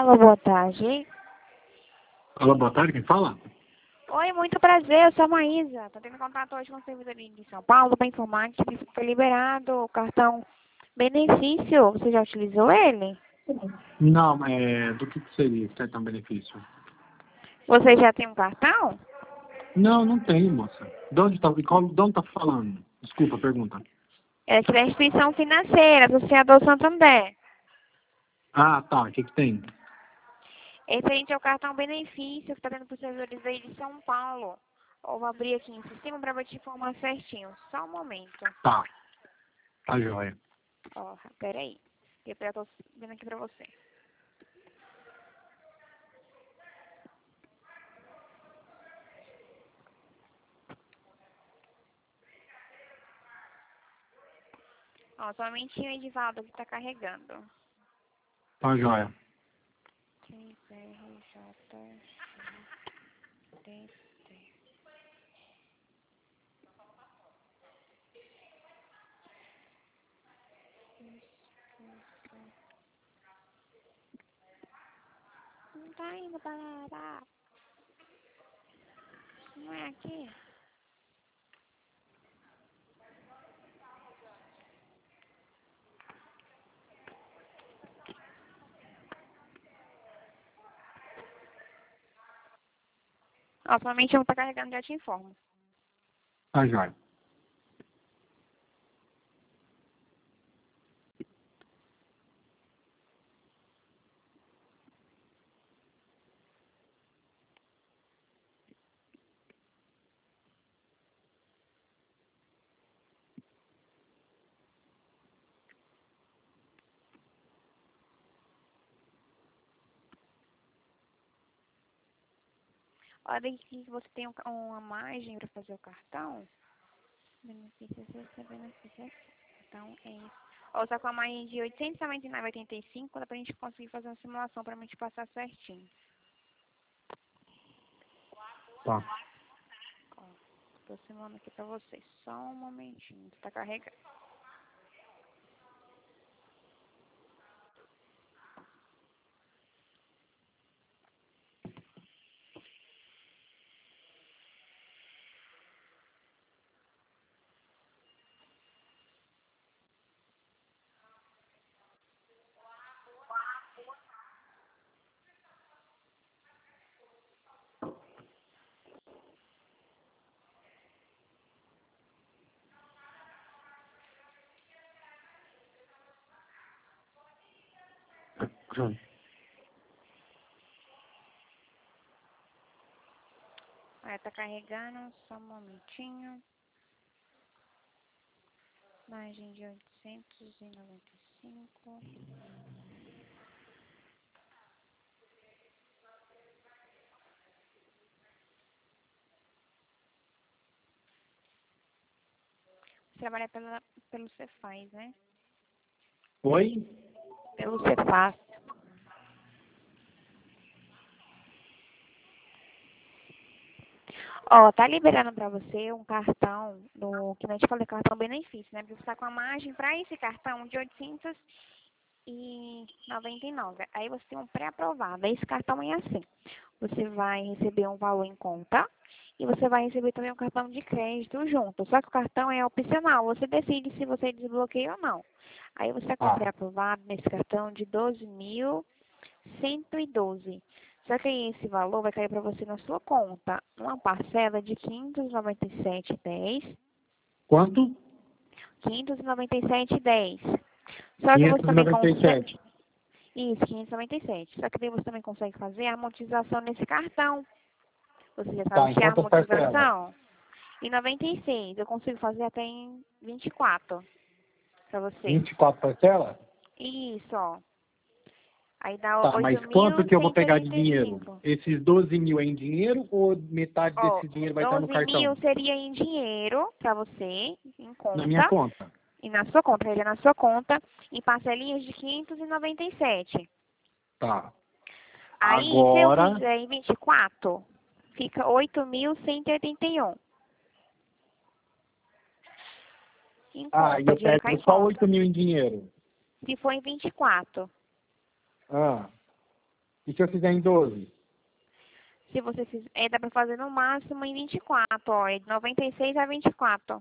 Alô, boa tarde. Alô, boa tarde, quem fala? Oi, muito prazer, eu sou a Maísa. Estou tendo contato hoje com o servidor de São Paulo para informar que foi liberado o cartão benefício. Você já utilizou ele? Não, do que seria esse cartão benefício? Você já tem um cartão? Não, não tem, moça. De onde tá falando? Desculpa a pergunta. É aqui da instituição financeira, Associador Santander. Ah, tá, o que tem? Esse aí é o cartão benefício que está dando para os servidores aí de São Paulo. Eu vou abrir aqui em sistema para te informar certinho. Só um momento. Tá joia. Ó, peraí. Eu já tô vendo aqui para você. Ó, somente o Edivaldo que está carregando. Tá joia. Não tá indo para lá. Não é aqui? Ó, somente um tá carregando, já te informo. Tá joia. Olha aqui que você tem uma margem para fazer o cartão. Benefícios, benefícios. Então, é isso. Ó, só com a margem de R$ 899,85, dá pra gente conseguir fazer uma simulação pra gente passar certinho. Tá. Ó, tô simulando aqui pra vocês. Só um momentinho, tá carregando. Aí tá carregando, só um momentinho. Margem de 895. Você trabalha pelo Cefaz, né? Oi? Pelo Cefaz. Ó, tá liberando pra você um cartão, que não te falei, cartão benefício, né? Porque você tá com a margem pra esse cartão de 899. Aí você tem um pré-aprovado. Esse cartão é assim. Você vai receber um valor em conta e você vai receber também um cartão de crédito junto. Só que o cartão é opcional. Você decide se você desbloqueia ou não. Aí você está com um pré-aprovado nesse cartão de 12.112. Só que aí esse valor vai cair para você na sua conta. Uma parcela de 597,10. Quanto? 597,10. Só que você também consegue... 597. Isso, 597. Só que daí você também consegue fazer a amortização nesse cartão. Você já sabe Tá, o em que é a quantas parcelas? amortização? Em 96. Eu consigo fazer até em 24 para você. 24 parcelas? Isso, ó. Aí dá Tá, mas quanto que eu vou pegar de dinheiro? 8.185. Esses 12 mil é em dinheiro ou metade Ó, desse dinheiro vai estar no 12 mil cartão? seria em dinheiro para você, em Na minha conta. conta. E na sua conta, ele é na sua conta, em parcelinhas de 597. Tá. Aí, se eu Agora, fizer em 24, fica 8.181. Em e conta, eu dinheiro cai pego em só conta. 8 mil em dinheiro. Se for em 24, Ah, E se eu fizer em 12? Se você fizer, dá para fazer no máximo em 24, ó, é de 96 a 24.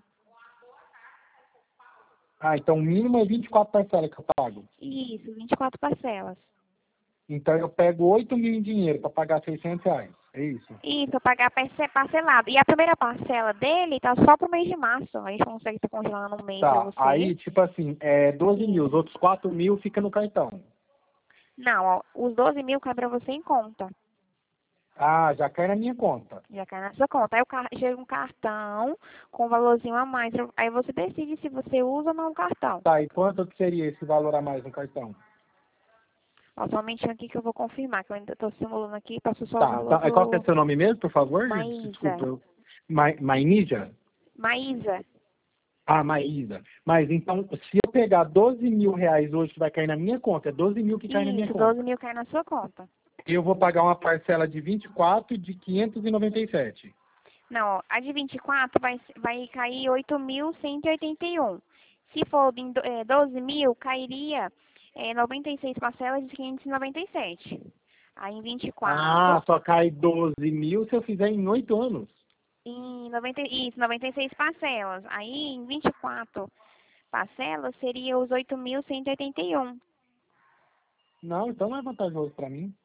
Ah, então o mínimo é 24 parcelas que eu pago. Isso, 24 parcelas. Então eu pego 8 mil em dinheiro para pagar R$ 600. É isso? Isso, pagar parcelado. E a primeira parcela dele tá só pro mês de março. A gente consegue estar congelando um mês pra Tá, você. aí tipo assim, 12 mil, os outros 4 mil fica no cartão. Não, ó, os 12 mil cai pra você em conta. Ah, já cai na minha conta. Já cai na sua conta. Aí chega um cartão com um valorzinho a mais. Aí você decide se você usa ou não o cartão. Tá, e quanto que seria esse valor a mais no cartão? Ó, só um momentinho aqui que eu vou confirmar, que eu ainda tô simulando aqui. Passo só o Tá, valor então, qual que é do seu nome mesmo, por favor? Maísa. Desculpa. Mainíja? Maísa. Ah, Maísa. Mas então, se eu pegar 12 mil reais hoje que vai cair na minha conta, é 12 mil que cai na minha Isso, conta. 12 mil cai na sua conta. Eu vou pagar uma parcela de 24 de 597. Não, ó, a de 24 vai cair 8.181. Se for em 12 mil, cairia 96 parcelas de 597. Aí em 24, Ah, só cai 12 mil se eu fizer em 8 anos. isso, 96 parcelas. Aí em 24 parcelas seria os 8.181. Não, então não é vantajoso para mim.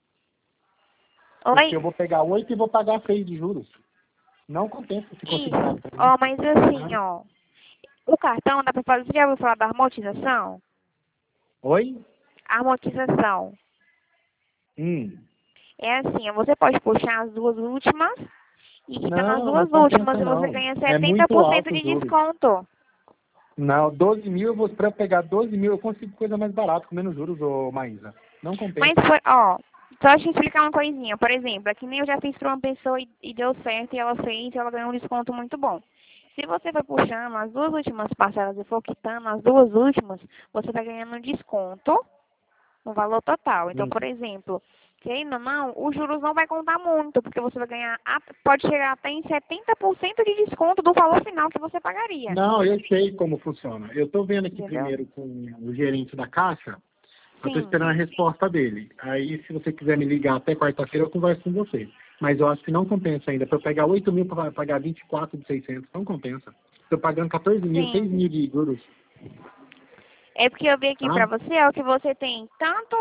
Porque Oi? eu vou pegar 8 e vou pagar 6 de juros. Não compensa se considerar Isso. para mim. Ó, mas assim, Né? ó, o cartão dá pra fazer, você já ouviu falar da amortização? Oi? Amortização. Hum. É assim, ó, você pode puxar as duas últimas e quitando as Não, não duas últimas compensa e você não. ganha É muito 70% alto os de juros. desconto. Não, 12 mil, para eu pegar 12 mil, eu consigo coisa mais barata, com menos juros, ô Maísa. Não Mas, compensa. ó, só te explicar uma coisinha. Por exemplo, é que nem eu já fiz para uma pessoa e deu certo e ela fez e ela ganhou um desconto muito bom. Se você for puxando as duas últimas parcelas e for quitando as duas últimas, você vai ganhando um desconto no valor total. Então, Hum. por exemplo, querendo ou não, os juros não vai contar muito, porque você vai ganhar, pode chegar até em 70% de desconto do valor final que você pagaria. Não, eu sei como funciona. Eu estou vendo aqui Entendeu? primeiro com o gerente da Caixa, eu estou Sim. esperando a resposta dele. Aí, se você quiser me ligar até quarta-feira, eu converso com você. Mas eu acho que não compensa ainda. Para eu pegar 8 mil para pagar 24 de 600, não compensa. Estou pagando 14 mil, 6 Sim. mil de juros. É porque eu vi aqui Tá? pra você, ó, que você tem tanto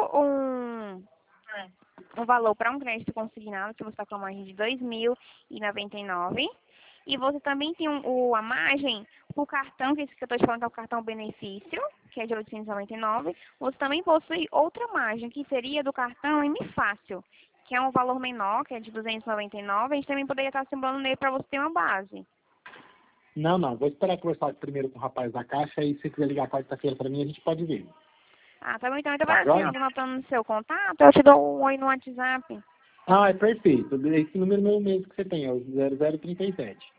um valor para um crédito consignado, que você está com a margem de 2.099, e você também tem a margem para o cartão, que é esse que eu estou te falando que é o cartão benefício, que é de 899, você também possui outra margem, que seria do cartão M Fácil, que é um valor menor, que é de 299, a gente também poderia estar simulando nele para você ter uma base. Não, não. Vou esperar conversar primeiro com o rapaz da Caixa e se você quiser ligar quarta-feira para mim, a gente pode ver. Ah, tá bom, então eu Tá assim, joia? eu tô anotando no seu contato, eu te dou um oi no WhatsApp. Ah, é perfeito. Esse número é o mesmo que você tem, é o 0037.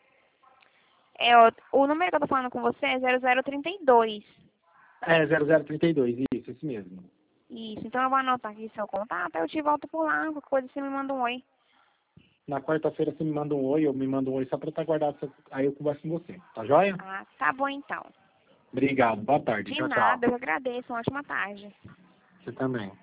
O número que eu tô falando com você é 0032. É, 0032, isso, esse mesmo. Isso, então eu vou anotar aqui seu contato, eu te volto por lá, qualquer coisa você me manda um oi. Na quarta-feira você me manda um oi, eu me mando um oi só para estar guardado, aí eu converso com você. Tá joia? Ah, tá bom então. Obrigado, boa tarde. De Tchau, tchau. nada, eu agradeço, uma ótima tarde. Você também.